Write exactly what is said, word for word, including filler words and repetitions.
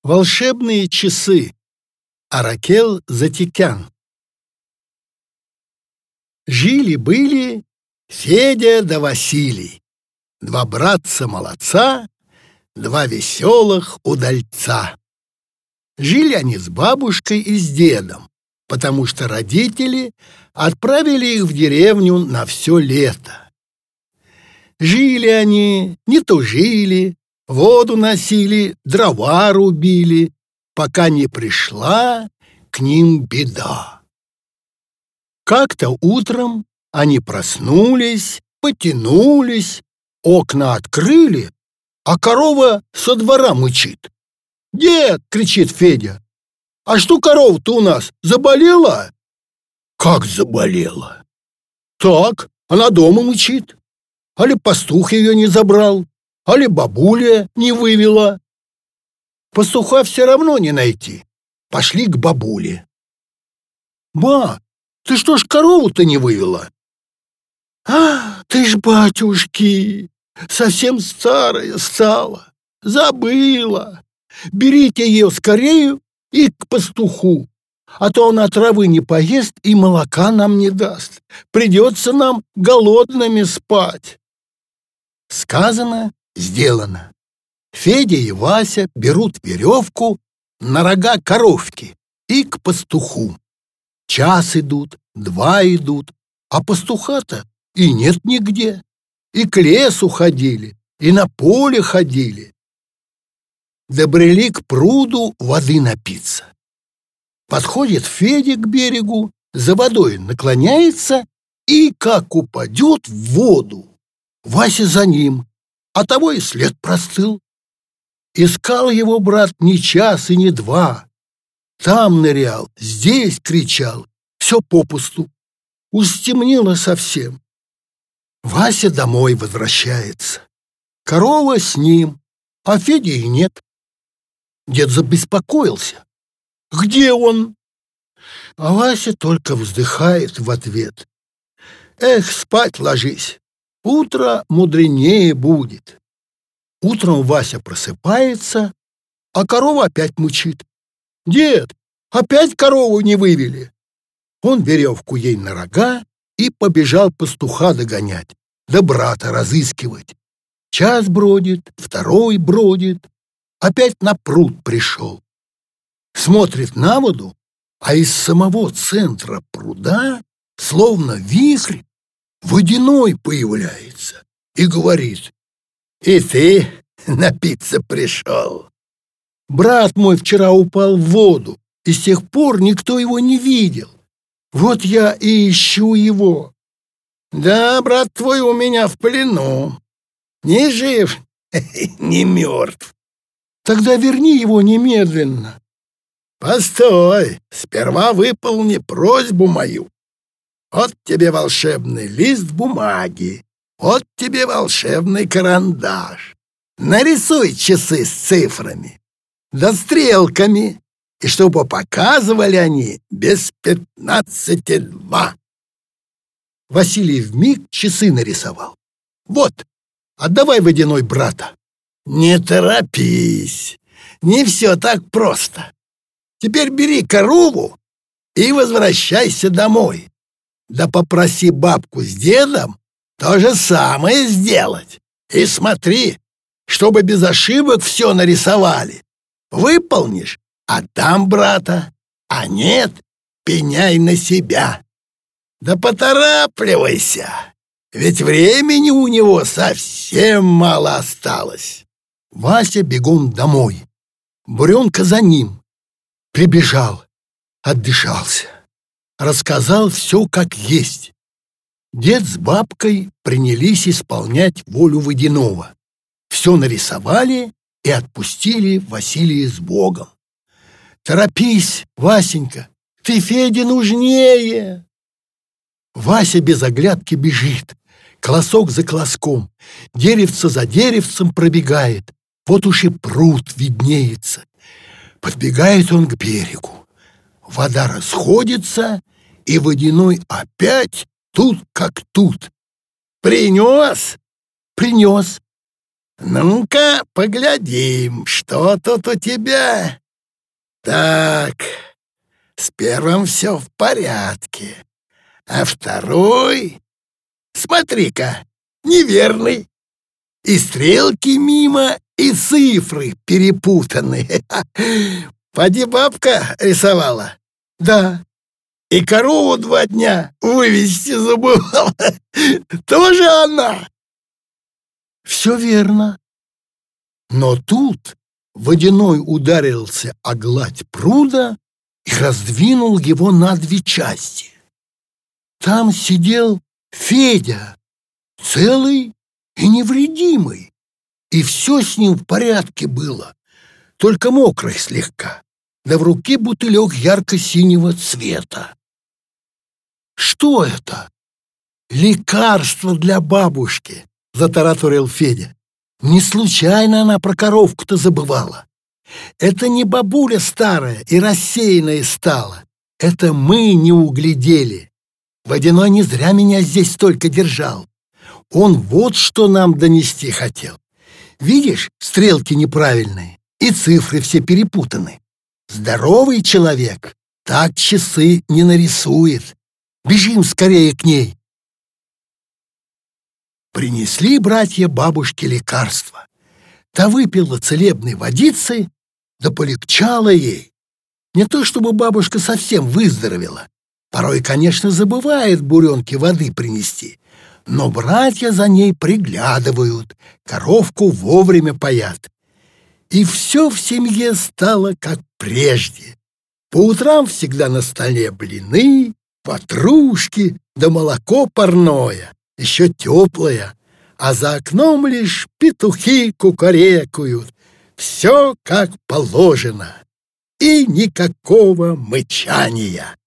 Волшебные часы. Аракел Затикян. Жили-были Федя да Василий, два братца-молодца, два веселых удальца. Жили они с бабушкой и с дедом, потому что родители отправили их в деревню на все лето. Жили они, не тужили, воду носили, дрова рубили, пока не пришла к ним беда. Как-то утром они проснулись, потянулись, окна открыли, а корова со двора мычит. «Дед!» — кричит Федя. «А что корова-то у нас, заболела?» «Как заболела?» «Так, она дома мычит. Али пастух ее не забрал, али бабуля не вывела. Пастуха все равно не найти. Пошли к бабуле. Ба, ты что ж корову-то не вывела? А, ты ж, батюшки, совсем старая стала, забыла. Берите ее скорее и к пастуху, а то она травы не поест и молока нам не даст. Придется нам голодными спать. Сказано, сделано. Федя и Вася берут веревку на рога коровки и к пастуху. Час идут, два идут, а пастуха-то и нет нигде. И к лесу ходили, и на поле ходили. Добрели к пруду воды напиться. Подходит Федя к берегу, за водой наклоняется и как упадет в воду. Вася за ним, а того и след простыл. Искал его брат не час и не два. Там нырял, здесь кричал, все попусту. Устемнело совсем. Вася домой возвращается. Корова с ним, а Феди и нет. Дед забеспокоился. Где он? А Вася только вздыхает в ответ. Эх, спать ложись. Утро мудренее будет. Утром Вася просыпается, а корова опять мычит. Дед, опять корову не вывели. Он веревку ей на рога и побежал пастуха догонять, да брата разыскивать. Час бродит, второй бродит, опять на пруд пришел. Смотрит на воду, а из самого центра пруда, словно вихрь, водяной появляется и говорит: «И ты напиться пришел? Брат мой вчера упал в воду, и с тех пор никто его не видел. Вот я и ищу его». «Да, брат твой у меня в плену. Не жив, не мертв». «Тогда верни его немедленно». «Постой, сперва выполни просьбу мою. Вот тебе волшебный лист бумаги, вот тебе волшебный карандаш. Нарисуй часы с цифрами, да стрелками, и чтобы показывали они без пятнадцати два». Василий вмиг часы нарисовал. «Вот, отдавай водяной брата». «Не торопись, не все так просто. Теперь бери корову и возвращайся домой. Да попроси бабку с дедом то же самое сделать. И смотри, чтобы без ошибок все нарисовали. Выполнишь — отдам брата, а нет — пеняй на себя. Да поторапливайся, ведь времени у него совсем мало осталось». Вася бегом домой, Буренка за ним. Прибежал, отдышался, рассказал все как есть. Дед с бабкой принялись исполнять волю водяного. Все нарисовали и отпустили Василия с Богом. «Торопись, Васенька, ты Феде нужнее!» Вася без оглядки бежит, колосок за колоском, деревце за деревцем пробегает. Вот уж и пруд виднеется. Подбегает он к берегу. Вода расходится, и водяной опять тут как тут. «Принес?» «Принес». Ну-ка, поглядим, что тут у тебя. Так, с первым все в порядке, а второй, смотри-ка, неверный. И стрелки мимо, и цифры перепутаны. Поди бабка рисовала? Да. И корову два дня вывести забывала. Тоже она. Все верно. Но тут водяной ударился о гладь пруда и раздвинул его на две части. Там сидел Федя, целый и невредимый, и все с ним в порядке было, только мокрый слегка, да в руке бутылек ярко-синего цвета. «Что это?» «Лекарство для бабушки», — затараторил Федя. «Не случайно она про коровку-то забывала. Это не бабуля старая и рассеянная стала. Это мы не углядели. Водяной не зря меня здесь столько держал. Он вот что нам донести хотел. Видишь, стрелки неправильные, и цифры все перепутаны. Здоровый человек так часы не нарисует. Бежим скорее к ней». Принесли братья бабушке лекарства. Та выпила целебной водицы, да полегчало ей. Не то чтобы бабушка совсем выздоровела. Порой, конечно, забывает буренке воды принести. Но братья за ней приглядывают, коровку вовремя поят. И все в семье стало как прежде. По утрам всегда на столе блины, ватрушки да молоко парное, еще теплое, а за окном лишь петухи кукарекают. Все как положено, и никакого мычания.